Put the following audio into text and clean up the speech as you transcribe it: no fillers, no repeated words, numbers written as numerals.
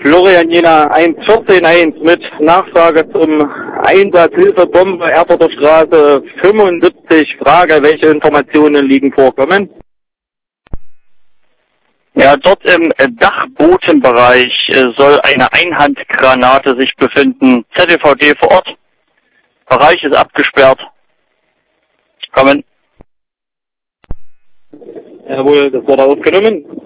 Florian Jena 114.1 mit Nachfrage zum Einsatz Hilfebombe Erfurter Straße 75. Frage, welche Informationen liegen vor? Kommen? Ja, dort im Dachbodenbereich soll eine Einhandgranate sich befinden. ZVD vor Ort. Bereich ist abgesperrt. Kommen. Jawohl, das wurde aufgenommen.